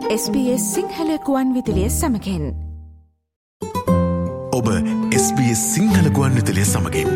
SBS Sinhala ගුවන් විදුලිය සමගින් ඔබ SBS සිංහල ගුවන් විදුලිය සමගින්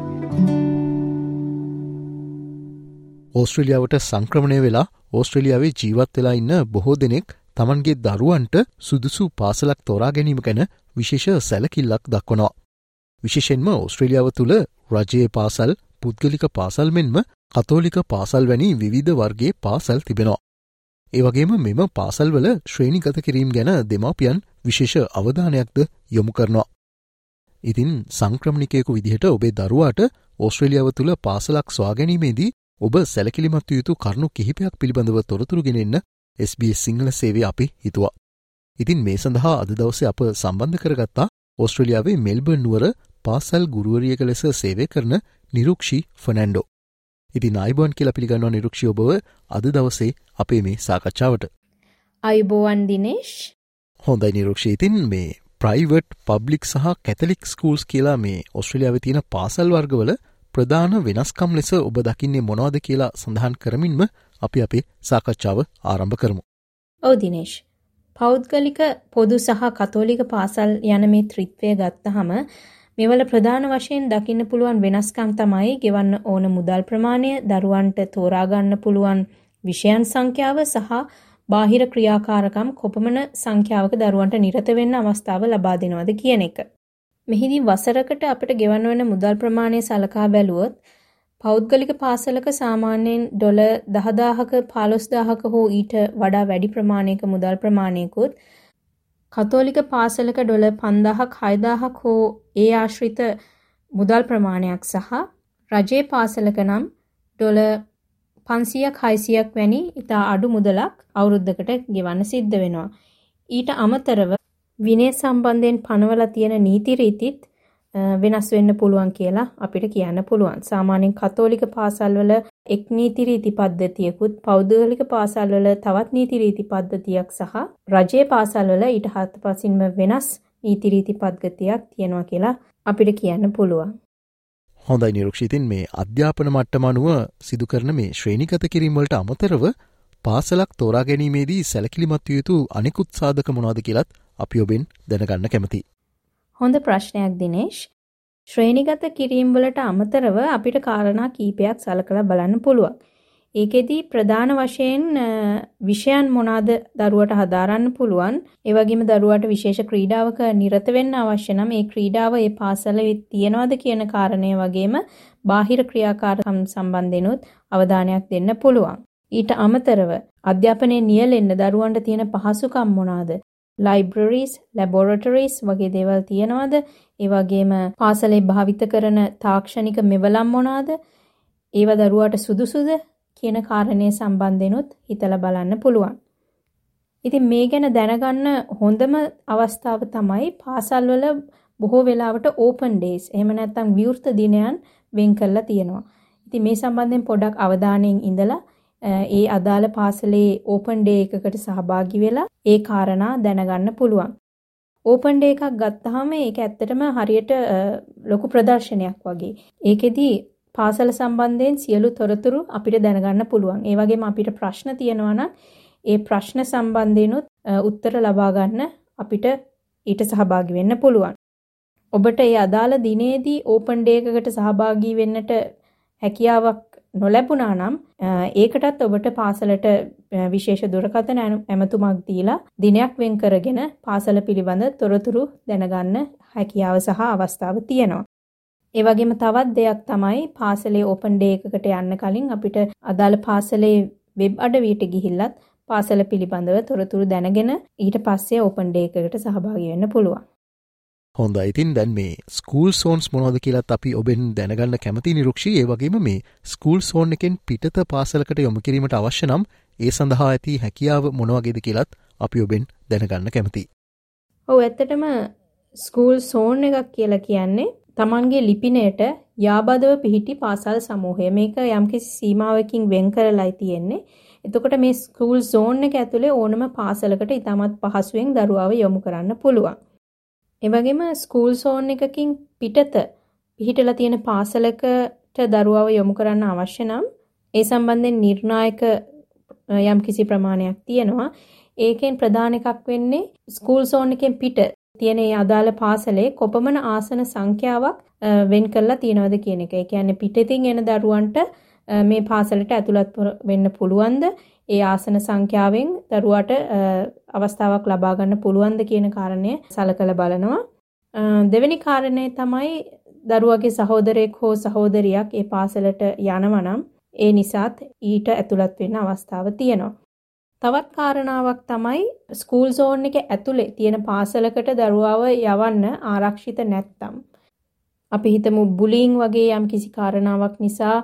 ඕස්ට්‍රේලියාවට සංක්‍රමණය වෙලා ඕස්ට්‍රේලියාවේ ජීවත් වෙලා ඉන්න බොහෝ දෙනෙක් තමන්ගේ දරුවන්ට සුදුසු පාසලක් තෝරා ගැනීම ගැන විශේෂ සැලකිල්ලක් දක්වනවා. විශේෂයෙන්ම ඕස්ට්‍රේලියාව තුළ රජයේ පාසල්, පුද්ගලික පාසල් මෙන්ම කතෝලික පාසල් වැනි විවිධ වර්ගයේ පාසල් තිබෙනවා. ඒ වගේම මෙම පාසල්වල ශ්‍රේණිගත කිරීම ගැන දෙමාපියන් විශේෂ අවධානයක්ද යොමු කරනවා. ඉතින් සංක්‍රමණිකයෙකු විදිහට ඔබේ දරුවාට ඕස්ට්‍රේලියාව තුළ පාසලක් සොයා ගැනීමේදී ඔබ සැලකිලිමත් යුතු කරුණු කිහිපයක් පිළිබඳව තොරතුරු ගෙනෙන්න SBS සිංහල සේවය අපි හිතුවා. ඉතින් මේ සඳහා අද දවසේ අප සම්බන්ධ කරගත්තා ඕස්ට්‍රේලියාවේ මෙල්බර්න් නුවර පාසල් ගුරුවරියක ලෙස සේවය කරන නිරුක්ෂි ෆර්නැන්ඩෝ. ඉතින් ආයුබෝවන් කියලා පිළිගන්නවා නිරුක්ෂි ඔබව අද දවසේ අපේ මේ සාකච්ඡාවට. ආයුබෝවන් දිනේෂ්. හොඳයි නිරුක්ෂි. ඉතින් මේ ප්‍රයිවට්, පබ්ලික් සහ කැතලික් ස්කූල්ස් කියලා මේ ඕස්ට්‍රේලියාවේ තියෙන පාසල් වර්ගවල ප්‍රධාන වෙනස්කම් ලෙස ඔබ දකින්නේ මොනවද කියලා සඳහන් කරමින්ම අපි අපේ සාකච්ඡාව ආරම්භ කරමු. ඔව් දිනේෂ්. පෞද්ගලික, පොදු සහ කතෝලික පාසල් යන මේ ත්‍රිත්වය ගත්තහම මේවල ප්‍රධාන වශයෙන් දකින්න පුළුවන් වෙනස්කම් තමයි ගෙවන්න ඕන මුදල් ප්‍රමාණය, දරුවන්ට තෝරා ගන්න පුළුවන් විෂයන් සංඛ්‍යාව සහ බාහිර ක්‍රියාකාරකම් කොපමණ සංඛ්‍යාවක දරුවන්ට නිරත වෙන්න අවස්ථාව ලබා දෙනවද කියන එක. මෙහිදී වසරකට අපිට ගෙවන්න වෙන මුදල් ප්‍රමාණය සලකා බැලුවොත් පෞද්ගලික පාසලක සාමාන්‍යයෙන් $10,000ක 15,000ක හෝ ඊට වඩා වැඩි ප්‍රමාණයක මුදල් ප්‍රමාණයකුත්, කතෝලික පාසලක $5,000ක් 6,000ක් හෝ ඒ ආශ්‍රිත මුදල් ප්‍රමාණයක් සහ රජයේ පාසලක නම් $500ක් 600ක් වැනි ඉතා අඩු මුදලක් අවුරුද්දකට ගෙවන්න සිද්ධ වෙනවා. ඊට අමතරව විනය සම්බන්ධයෙන් පනවලා තියෙන නීති රීතිත් වෙනස් වෙන්න පුළුවන් කියලා අපිට කියන්න පුළුවන්. සාමාන්‍යයෙන් කතෝලික පාසල්වල එක් නීති රීති පද්ධතියකුත්, පෞද්ගලික පාසල්වල තවත් නීති රීති පද්ධතියක් සහ රජයේ පාසල්වල ඊට හත්පසින්ම වෙනස් නීති රීති පද්ධතියක් තියෙනවා කියලා අපිට කියන්න පුළුවන්. හොඳයි නිරුක්ෂි. ඉතින් මේ අධ්‍යාපන මට්ටම අනුව සිදු කරන මේ ශ්‍රේණිගත කිරීම වලට අමතරව පාසලක් තෝරා ගැනීමේදී සැලකිලිමත් යුතු අනිකුත් සාධක මොනවද කියලාත් අපි ඔබෙන් දැනගන්න කැමතියි. හොඳ ප්‍රශ්නයක් දිනේෂ්. ශ්‍රේණිගත කිරීම වලට අමතරව අපිට කාරණා කීපයක් සලකලා බලන්න පුළුවන්. ඒකෙදී ප්‍රධාන වශයෙන් විෂයන් මොනවාද දරුවට හදාරන්න පුළුවන්. ඒ වගේම දරුවාට විශේෂ ක්‍රීඩාවක නිරත වෙන්න අවශ්‍ය නම් ඒ ක්‍රීඩාව ඒ පාසලේ තියනවාද කියන කාරණය වගේම බාහිර ක්‍රියාකාරකම් සම්බන්ධෙනුත් අවධානයක් දෙන්න පුළුවන්. ඊට අමතරව අධ්‍යාපනයේ නියැලෙන්න දරුවන්ට තියෙන පහසුකම් මොනවාද? libraries, laboratories වගේ දේවල් තියනවාද? ඒ වගේම පාසලේ භාවිත කරන තාක්ෂණික මෙවලම් මොනවාද? ඒවා දරුවාට සුදුසුද කියන කාරණේ සම්බන්ධෙනුත් හිතලා බලන්න පුළුවන්. ඉතින් මේ ගැන දැනගන්න හොඳම අවස්ථාව තමයි පාසල්වල බොහෝ වෙලාවට open days, එහෙම නැත්නම් විවෘත දිනයන් වෙන් කරලා තියෙනවා. ඉතින් මේ සම්බන්ධයෙන් පොඩක් අවධානයෙන් ඉඳලා ඒ අදාළ පාසලේ ඕපන් ඩේ එකකට සහභාගී වෙලා ඒ කාරණා දැනගන්න පුළුවන්. ඕපන් ඩේ එකක් ගත්තාම ඒක ඇත්තටම හරියට ලොකු ප්‍රදර්ශනයක් වගේ. ඒකෙදී පාසල සම්බන්ධයෙන් සියලු තොරතුරු අපිට දැනගන්න පුළුවන්. ඒ වගේම අපිට ප්‍රශ්න තියෙනවා නම් ඒ ප්‍රශ්න සම්බන්ධයෙන්ුත් උත්තර ලබා ගන්න අපිට ඊට සහභාගී වෙන්න පුළුවන්. ඔබට ඒ අදාළ දිනේදී ඕපන් ඩේ එකකට සහභාගී වෙන්නට හැකියාවක් නොලැබුණා නම් ඒකටත් ඔබට පාසලට විශේෂ දුරකථන ඇමතුමක් දීලා දිනයක් වෙන් කරගෙන පාසල පිළිබඳ තොරතුරු දැනගන්න හැකියාව සහ අවස්ථාව තියෙනවා. ඒ වගේම තවත් දෙයක් තමයි පාසලේ ඕපන් ඩේ එකකට යන්න කලින් අපිට අදාළ පාසලේ වෙබ් අඩවියට ගිහිල්ලත් පාසල පිළිබඳව තොරතුරු දැනගෙන ඊට පස්සේ ඕපන් ඩේ එකකට සහභාගී වෙන්න පුළුවන්. හොඳයි. ඉතින් දැන් මේ ස්කූල් සෝන්ස් මොනවද කියලාත් අපි ඔබෙන් දැනගන්න කැමති නිරුක්ෂි. ඒ වගේම මේ ස්කූල් සෝන් එකෙන් පිටත පාසලකට යොමු කිරීමට අවශ්‍ය නම් ඒ සඳහා ඇති හැකියාව මොන වගේද කියලාත් අපි ඔබෙන් දැනගන්න කැමතියි. ඔව්, ඇත්තටම ස්කූල් සෝන් එකක් කියලා කියන්නේ Tamanගේ ලිපිනයට යාබදව පිහිටි පාසල් සමූහය. මේක යම්කිසි සීමාවකින් වෙන් කරලායි තියෙන්නේ. එතකොට මේ ස්කූල් සෝන් එක ඇතුලේ ඕනම පාසලකට ඉතාමත් පහසුවෙන් දරුවාව යොමු කරන්න පුළුවන්. ඒ වගේම ස්කූල් සෝන් එකකින් පිටත පිහිටලා තියෙන පාසලකට දරුවාව යොමු කරන්න අවශ්‍ය නම් ඒ සම්බන්ධයෙන් නිර්ණායක යම් කිසි ප්‍රමාණයක් තියෙනවා. ඒකෙන් ප්‍රධාන එකක් වෙන්නේ ස්කූල් සෝන් එකෙන් පිට තියෙන ඒ අදාළ පාසලේ කොපමණ ආසන සංඛ්‍යාවක් වෙන් කරලා තියනවද කියන එක. ඒ කියන්නේ පිටින් එන දරුවන්ට මේ පාසලට ඇතුළත් වෙන්න පුළුවන්ද? ඒ ආසන සංඛ්‍යාවෙන් දරුවාට අවස්ථාවක් ලබා ගන්න පුළුවන්ද කියන කාරණය සලකලා බලනවා. දෙවෙනි කාරණේ තමයි දරුවගේ සහෝදරයෙක් හෝ සහෝදරියක් ඒ පාසලට යනවා නම් ඒ නිසාත් ඊට ඇතුළත් වෙන්න අවස්ථාව තියෙනවා. තවත් කාරණාවක් තමයි ස්කූල් සෝන් එකේ ඇතුලේ තියෙන පාසලකට දරුවව යවන්න ආරක්ෂිත නැත්නම්. අපි හිතමු බුලින් වගේ යම් කිසි කාරණාවක් නිසා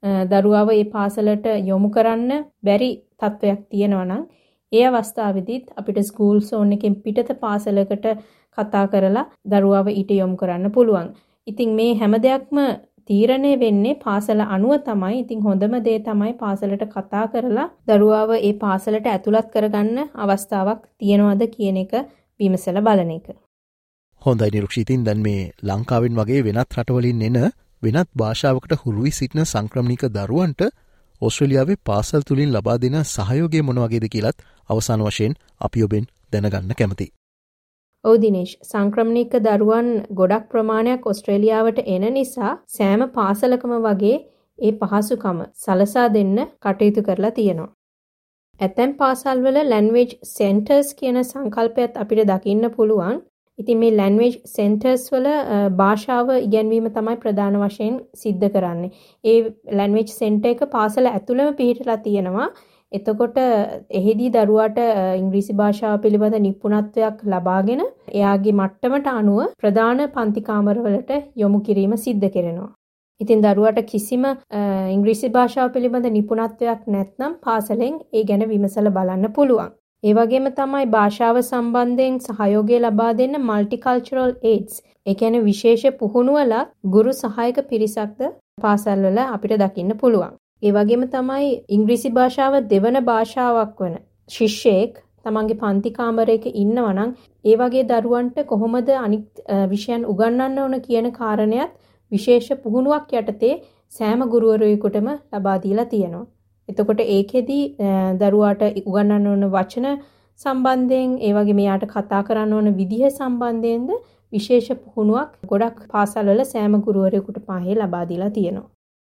දරුවව ඒ පාසලට යොමු කරන්න බැරි තත්වයක් තියෙනවා නම් ඒ අවස්ථාවේදීත් අපිට ස්කූල් සෝන් එකෙන් පිටත පාසලකට කතා කරලා දරුවව ඊට යොමු කරන්න පුළුවන්. ඉතින් මේ හැම දෙයක්ම තීරණය වෙන්නේ පාසල අනුව තමයි. ඉතින් හොඳම දේ තමයි පාසලට කතා කරලා දරුවව ඒ පාසලට ඇතුළත් කරගන්න අවස්ථාවක් තියනවද කියන එක විමසලා බලන එක. හොඳයි නිරුක්ෂිතින් දැන් මේ ලංකාවෙන් වගේ වෙනත් රටවලින් එන වෙනත් භාෂාවකට හුරුවී සිටින සංක්‍රමණික දරුවන්ට ඕස්ට්‍රේලියාවේ පාසල් තුලින් ලබා දෙන සහයෝගය මොන වගේද කියලත් අවසාන වශයෙන් අපි ඔබෙන් දැනගන්න කැමතියි. ඔව් දිනේෂ්, සංක්‍රමණික දරුවන් ගොඩක් ප්‍රමාණයක් ඕස්ට්‍රේලියාවට එන නිසා සෑම පාසලකම වගේ ඒ පහසුකම සලසා දෙන්න කටයුතු කරලා තියෙනවා. ඇතැම් පාසල්වල ලැන්ග්වේජ් සෙන්ටර්ස් කියන සංකල්පයත් අපිට දකින්න පුළුවන්. ඉතින් මේ ලැන්ග්වේජ් සෙන්ටර්ස් වල භාෂාව ඉගෙනවීම තමයි ප්‍රධාන වශයෙන් සිද්ධ කරන්නේ. ඒ ලැන්ග්වේජ් සෙන්ටර් එක පාසල ඇතුළෙම පිහිටලා තියෙනවා. එතකොට එහිදී දරුවාට ඉංග්‍රීසි භාෂාව පිළිබඳ නිපුණත්වයක් ලබාගෙන එයාගේ මට්ටමට අනුව ප්‍රධාන පන්ති කාමරවලට යොමු කිරීම සිද්ධ කරනවා. ඉතින් දරුවාට කිසිම ඉංග්‍රීසි භාෂාව පිළිබඳ නිපුණත්වයක් නැත්නම් පාසලෙන් ඒ ගැන විමසලා බලන්න පුළුවන්. ඒ වගේම තමයි භාෂාව සම්බන්ධයෙන් සහයෝගය ලබා දෙන්න මල්ටිකල්චරල් ඒඩ්ස්. ඒ කියන්නේ විශේෂ පුහුණුවල ගුරු සහායක පිරිසක්ද පාසල්වල අපිට දකින්න පුළුවන්. ඒ වගේම තමයි ඉංග්‍රීසි භාෂාව දෙවන භාෂාවක් වන ශිෂ්‍යයෙක් තමන්ගේ පන්ති කාමරයක ඉන්නවා නම් ඒ වගේ දරුවන්ට කොහොමද අනිත් විෂයන් උගන්වන්න ඕන කියන කාරණයක් විශේෂ පුහුණුවක් යටතේ සෑම ගුරුවරයෙකුටම ලබා දීලා තියෙනවා. එතකොට ඒකෙදි දරුවාට උගන්වන්න ඕන වචන සම්බන්ධයෙන් ඒ වගේ මෙයාට කතා කරන්න ඕන විදිහ සම්බන්ධයෙන්ද විශේෂ පුහුණුවක් ගොඩක් පාසල්වල සෑම ගුරුවරයෙකුට පහේ ලබා දීලා තියෙනවා.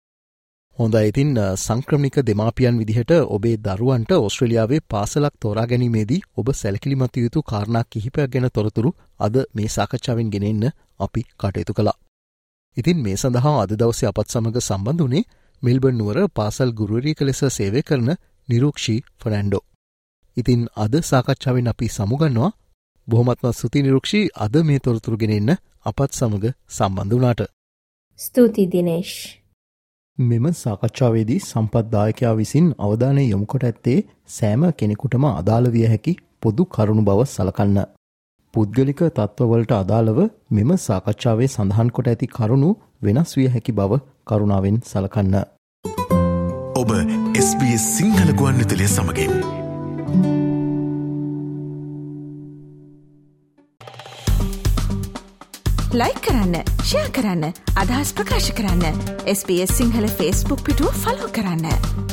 හොඳයි, ඉතින් සංක්‍රමණික දෙමාපියන් විදිහට ඔබේ දරුවන්ට ඕස්ට්‍රේලියාවේ පාසලක් තෝරා ගැනීමේදී ඔබ සැලකිලිමත් යුතු කාරණා කිහිපයක් ගැන තොරතුරු අද මේ සාකච්ඡාවෙන් ගෙනෙන්න අපි කටයුතු කළා. ඉතින් මේ සඳහා අද දවසේ අපත් සමග සම්බන්ධ වුණේ මෙල්බර්න් නුවර පාසල් ගුරුවරියක ලෙස සේවය කරන නිරුක්ෂි ෆර්නැන්ඩෝ. ඉතින් අද සාකච්ඡාවෙන් අපි සමුගන්නවා. බොහොමත්ම ස්තුති නිරුක්ෂි, අද මේ තොරතුරු ගෙනෙන්න අපත් සමග සම්බන්ධ වුණාට. ස්තුති දිනේෂ්. මෙම සාකච්ඡාවේදී සම්පත්දායකයා විසින් අවධානය යොමු කොට ඇත්තේ සෑම කෙනෙකුටම අදාළ විය හැකි පොදු කරුණු බව සලකන්න. පුද්ගලික තත්ත්වවලට අදාළව මෙම සාකච්ඡාවේ සඳහන් කොට ඇති කරුණු වෙනස් විය හැකි බව කරුණාවෙන් සලකන්න. ඔබ SBS සිංහල ගුවන්විදුලිය සමගින් ලයික් කරන්න, ෂෙයා කරන්න, අදහස් ප්‍රකාශ කරන්න. SBS සිංහල Facebook පිටුව ෆලෝ කරන්න.